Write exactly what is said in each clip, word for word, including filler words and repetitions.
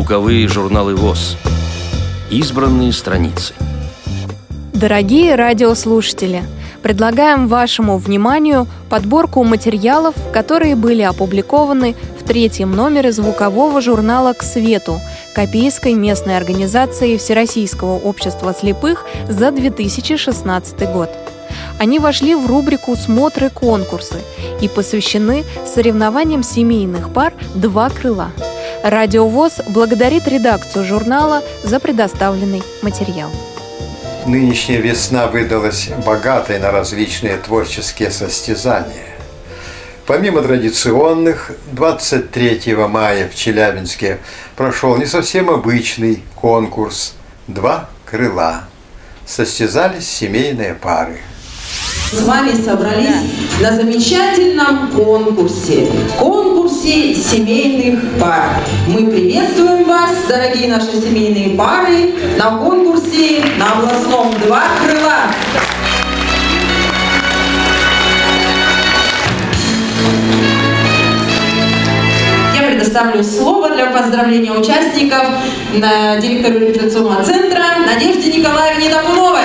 звуковые журналы ВОС. Избранные страницы. Дорогие радиослушатели, предлагаем вашему вниманию подборку материалов, которые были опубликованы в третьем номере звукового журнала «К свету» Копейской местной организации Всероссийского общества слепых за две тысячи шестнадцатый год. Они вошли в рубрику «Смотры конкурсы» и посвящены соревнованиям семейных пар «Два крыла». Радио ВОС благодарит редакцию журнала за предоставленный материал. Нынешняя весна выдалась богатой на различные творческие состязания. Помимо традиционных, двадцать третьего мая в Челябинске прошел не совсем обычный конкурс «Два крыла». Состязались семейные пары. С вами собрались на замечательном конкурсе, конкурсе семейных пар. Мы приветствуем вас, дорогие наши семейные пары, на конкурсе на областном «Два крыла». Я предоставлю слово для поздравления участников директору реабилитационного центра Надежде Николаевне Топуновой.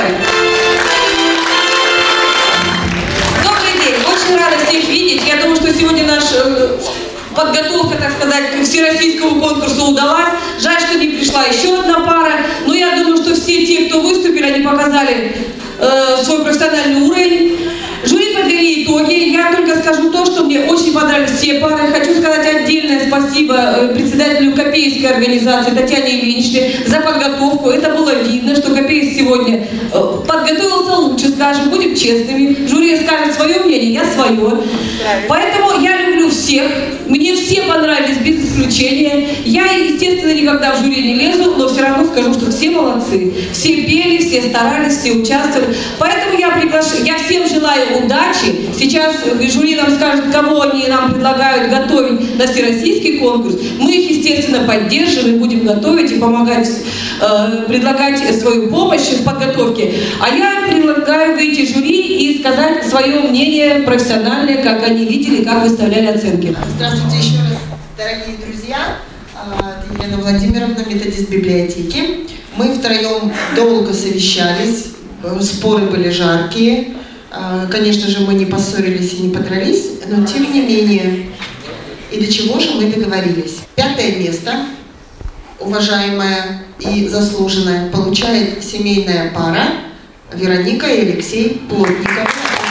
Очень рада всех видеть. Я думаю, что сегодня наша подготовка, так сказать, к всероссийскому конкурсу удалась. Жаль, что не пришла еще одна пара. Но я думаю, что все те, кто выступили, они показали э, свой профессиональный уровень. Жюри подвели итоги. Я только скажу то, что мне очень понравились все пары. Хочу сказать отдельное спасибо председателю Копейской организации Татьяне Ильиничне за подготовку. Это было видно, что Копейск сегодня подготовился лучше, скажем, будем честными. Жюри скажет свое мнение, я свое. Поэтому я люблю всех. Мне все понравились без исключения. Я, естественно, никогда в жюри не лезу, но все равно скажу, что все молодцы. Все пели, все старались, все участвовали. Поэтому я приглашаю, я всем желаю удачи. Сейчас жюри нам скажет, кого они нам предлагают готовить на всероссийский конкурс. Мы их, естественно, поддержим и будем готовить и помогать, э, предлагать свою помощь в подготовке. А я предлагаю выйти в жюри и сказать свое мнение профессиональное, как они видели, как выставляли оценки. Здравствуйте еще раз, дорогие друзья. Это Елена Владимировна, методист библиотеки. Мы втроем долго совещались, споры были жаркие. Конечно же, мы не поссорились и не подрались, но тем не менее, и до чего же мы договорились. Пятое место, уважаемая и заслуженная, получает семейная пара Вероника и Алексей Плотников.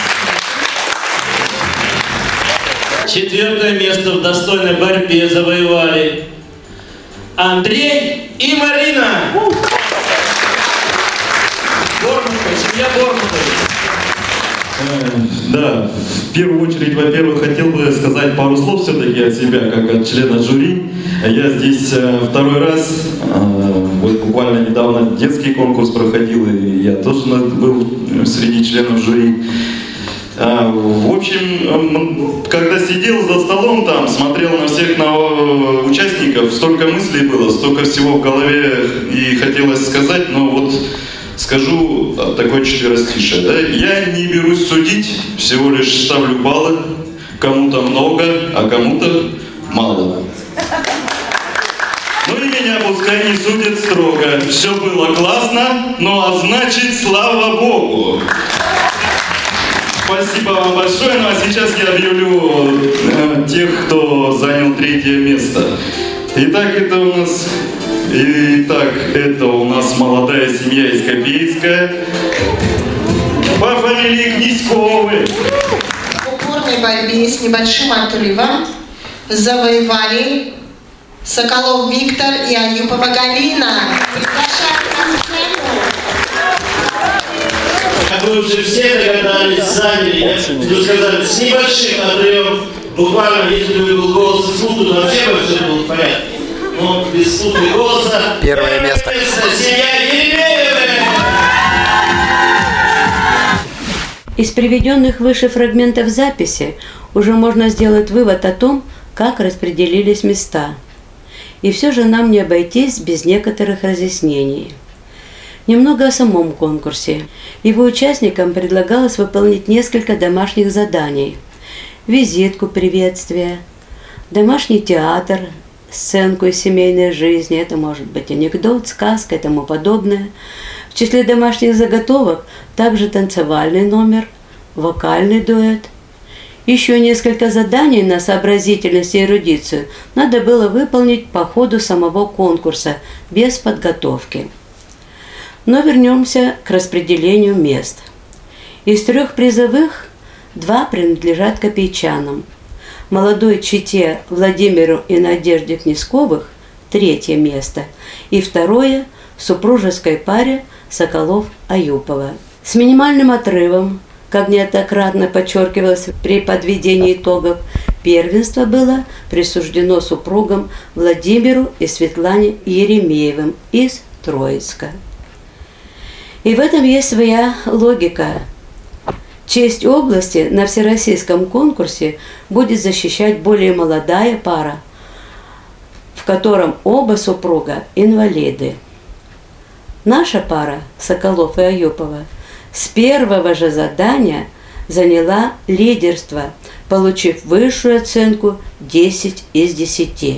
Четвертое место в достойной борьбе завоевали Андрей и Марина. Бормутова, семья Бормутова. Да, в первую очередь, во-первых, хотел бы сказать пару слов все-таки от себя, как от члена жюри. Я здесь второй раз, вот буквально недавно детский конкурс проходил, и я тоже был среди членов жюри. В общем, когда сидел за столом там, смотрел на всех на участников, столько мыслей было, столько всего в голове и хотелось сказать, но вот скажу такое четверостишее, да? Я не берусь судить, всего лишь ставлю баллы, кому-то много, а кому-то мало. Ну и меня пускай не судят строго, все было классно, ну а значит, слава Богу. Спасибо вам большое, ну а сейчас я объявлю э, тех, кто занял третье место. Итак, это у нас... Итак, это у нас молодая семья из Копейска по фамилии Князьковы. В упорной борьбе с небольшим отрывом завоевали Соколов Виктор и Аюпова Галина. Как вы уже все догадались сами, я буду сказать, с небольшим отрывом, буквально, если бы был голос и слух, то вообще бы все было в порядке. Но без слуха и голоса... Первое место. Семья Еремеевых! Из приведенных выше фрагментов записи уже можно сделать вывод о том, как распределились места. И все же нам не обойтись без некоторых разъяснений. Немного о самом конкурсе. Его участникам предлагалось выполнить несколько домашних заданий. Визитку приветствия, домашний театр, сценку из семейной жизни, это может быть анекдот, сказка и тому подобное. В числе домашних заготовок также танцевальный номер, вокальный дуэт. Еще несколько заданий на сообразительность и эрудицию надо было выполнить по ходу самого конкурса, без подготовки. Но вернемся к распределению мест. Из трех призовых два принадлежат копейчанам. Молодой чете Владимиру и Надежде Князковых – третье место, и второе – супружеской паре Соколов-Аюпова. С минимальным отрывом, как неоднократно подчеркивалось при подведении итогов, первенство было присуждено супругам Владимиру и Светлане Еремеевым из Троицка. И в этом есть своя логика. Честь области на всероссийском конкурсе будет защищать более молодая пара, в котором оба супруга инвалиды. Наша пара, Соколов и Аюпова, с первого же задания заняла лидерство, получив высшую оценку десять из десяти.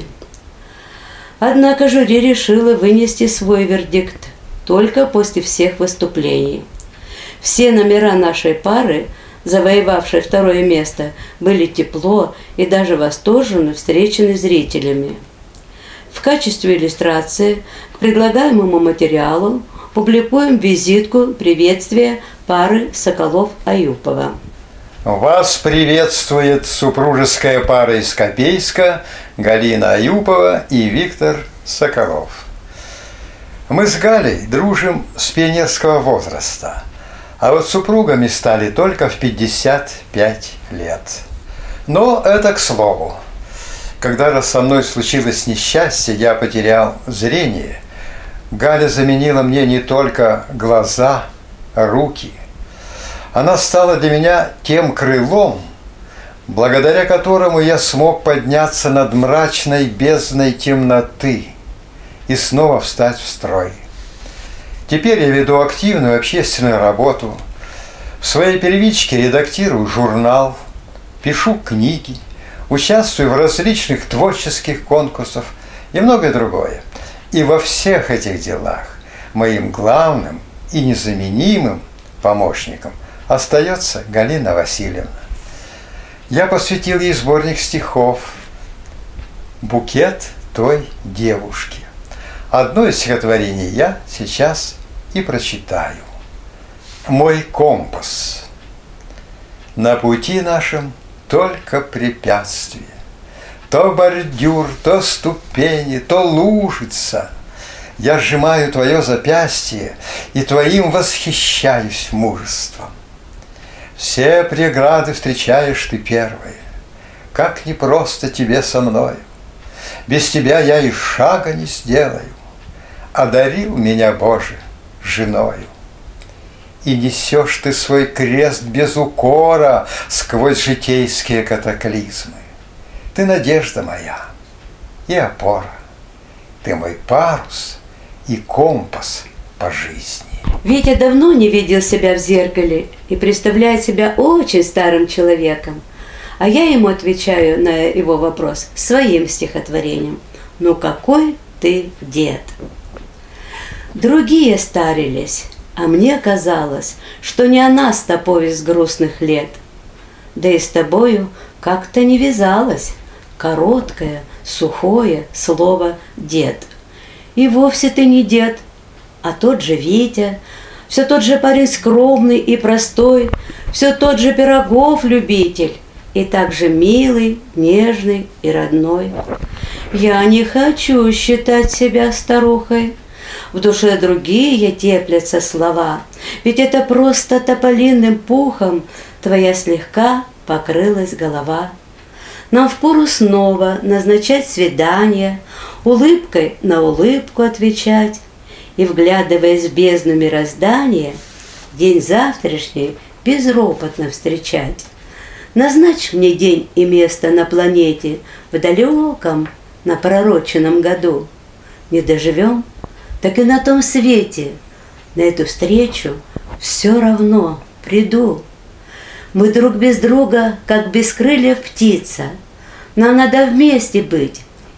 Однако жюри решило вынести свой вердикт только после всех выступлений. Все номера нашей пары, завоевавшей второе место, были тепло и даже восторженно встречены зрителями. В качестве иллюстрации к предлагаемому материалу публикуем визитку приветствия пары Соколов-Аюпова. Вас приветствует супружеская пара из Копейска Галина Аюпова и Виктор Соколов. Мы с Галей дружим с пионерского возраста, а вот супругами стали только в пятьдесят пять лет. Но это к слову. Когда со мной случилось несчастье, я потерял зрение, Галя заменила мне не только глаза, а руки. Она стала для меня тем крылом, благодаря которому я смог подняться над мрачной бездной темноты и снова встать в строй. Теперь я веду активную общественную работу. В своей первичке редактирую журнал, пишу книги, участвую в различных творческих конкурсах и многое другое. И во всех этих делах моим главным и незаменимым помощником остается Галина Васильевна. Я посвятил ей сборник стихов «Букет той девушки». Одно из стихотворений я сейчас и прочитаю. «Мой компас. На пути нашем только препятствия. То бордюр, то ступени, то лужица. Я сжимаю твое запястье и твоим восхищаюсь мужеством. Все преграды встречаешь ты первые. Как непросто тебе со мною. Без тебя я и шага не сделаю. Одарил меня, Боже, женою. И несешь ты свой крест без укора сквозь житейские катаклизмы. Ты надежда моя и опора. Ты мой парус и компас по жизни». Витя давно не видел себя в зеркале и представляет себя очень старым человеком. А я ему отвечаю на его вопрос своим стихотворением. «Ну какой ты дед!» Другие старились, а мне казалось, что не она с тобой из грустных лет. Да и с тобою как-то не вязалось короткое, сухое слово «дед». И вовсе ты не дед, а тот же Витя, все тот же парень скромный и простой, все тот же пирогов любитель, и также милый, нежный и родной. Я не хочу считать себя старухой. В душе другие теплятся слова, ведь это просто тополиным пухом твоя слегка покрылась голова. Нам впору снова назначать свидание, улыбкой на улыбку отвечать и, вглядываясь в бездну мироздания, день завтрашний безропотно встречать. Назначь мне день и место на планете в далеком, напророченном году. Не доживем, так и на том свете на эту встречу все равно приду. Мы друг без друга, как без крыльев птица. Нам надо вместе быть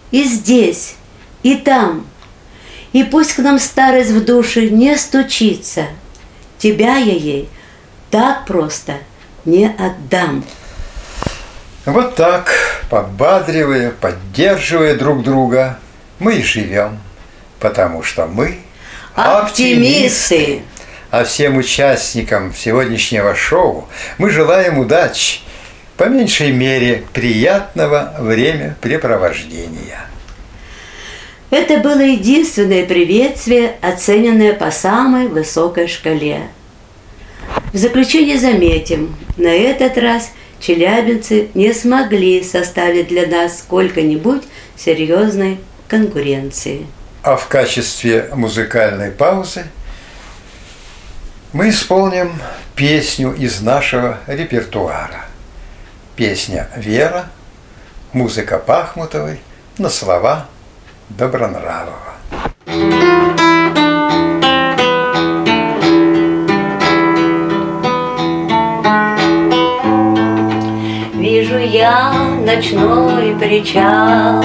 и здесь, и там. И пусть к нам старость в душе не стучится, тебя я ей так просто не отдам. Вот так, подбадривая, поддерживая друг друга, мы и живем, потому что мы оптимисты. А всем участникам сегодняшнего шоу мы желаем удачи, по меньшей мере приятного времяпрепровождения. Это было единственное приветствие, оцененное по самой высокой шкале. В заключение заметим, на этот раз челябинцы не смогли составить для нас сколько-нибудь серьезной конкуренции. А в качестве музыкальной паузы мы исполним песню из нашего репертуара. Песня «Вера», музыка Пахмутовой на слова Добронравова. Вижу я ночной причал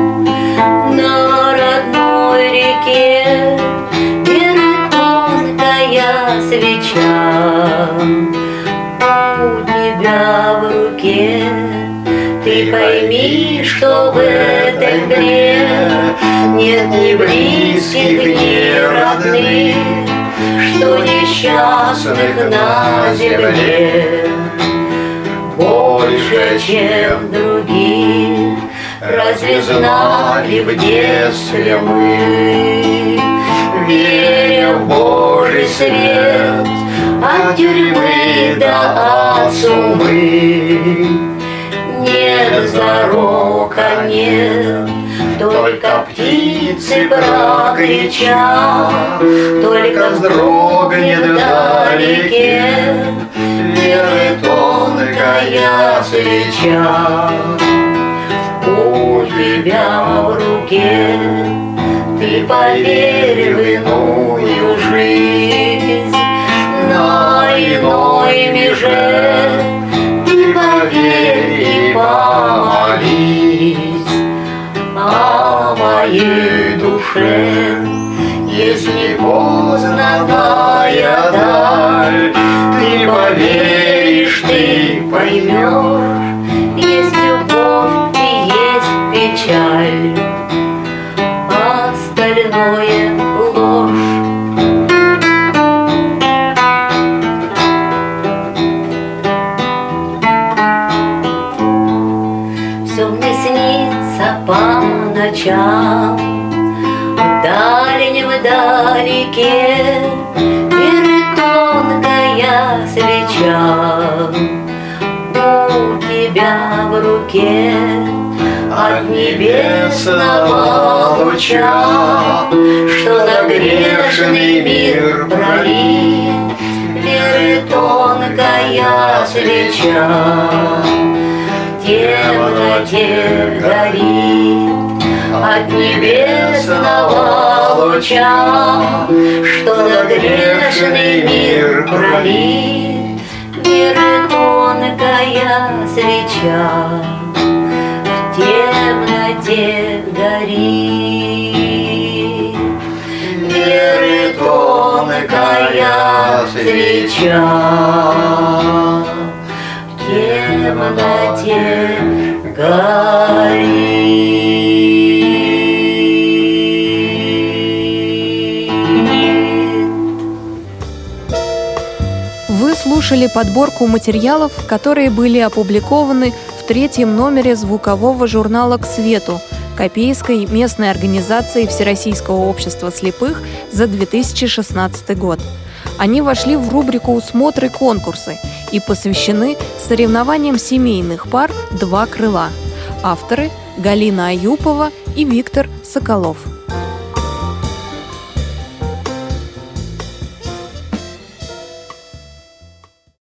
на родной реке, вера тонкая свеча у тебя в руке. Ты пойми, что в этой игре нет ни близких, ни родных, что несчастных на земле больше, чем других. Разве знали в детстве мы, веря в Божий свет, от тюрьмы до от сумы нет зарока, нет, только птицы прокричат, только вздрогнет вдалеке веры тонкая свеча у тебя в руке. Ты поверь в иную жизнь, на иной меже. Ты поверь и помолись о моей душе. Если поздно тая даль, ты поверишь, ты поймешь, есть любовь и есть печаль, остальное ложь. Все мне снится по ночам, в дальнем вдалеке веры тонкая свеча у тебя в руке. От небесного луча, что на грешный мир пролит, веры тонкая свеча в темноте горит. От небесного луча, что на грешный мир пролит, веры тонкая свеча в темноте горит. Веры тонкая свеча в темноте горит. Вы слушали подборку материалов, которые были опубликованы в третьем номере звукового журнала «К свету» Копейской местной организации Всероссийского общества слепых за две тысячи шестнадцатый год. Они вошли в рубрику «Смотры конкурсы» и посвящены соревнованиям семейных пар «Два крыла». Авторы – Галина Аюпова и Виктор Соколов.